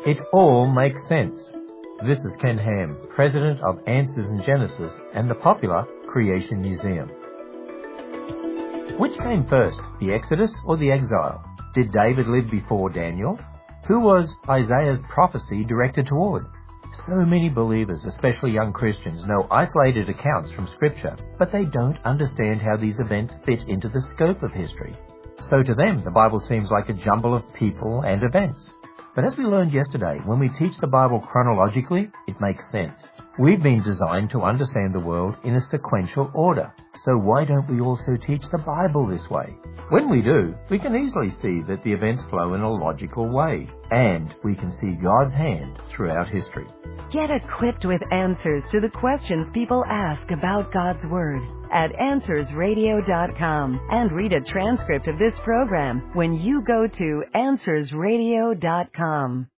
It all makes sense. This is Ken Ham, President of Answers in Genesis and the popular Creation Museum. Which came first, the Exodus or the exile? Did David live before Daniel? Who was Isaiah's prophecy directed toward? So many believers, especially young Christians, know isolated accounts from Scripture, but they don't understand how these events fit into the scope of history. So to them, the Bible seems like a jumble of people and events. But as we learned yesterday, when we teach the Bible chronologically, it makes sense. We've been designed to understand the world in a sequential order. So why don't we also teach the Bible this way? When we do, we can easily see that the events flow in a logical way, and we can see God's hand throughout history. Get equipped with answers to the questions people ask about God's Word at AnswersRadio.com and read a transcript of this program when you go to AnswersRadio.com.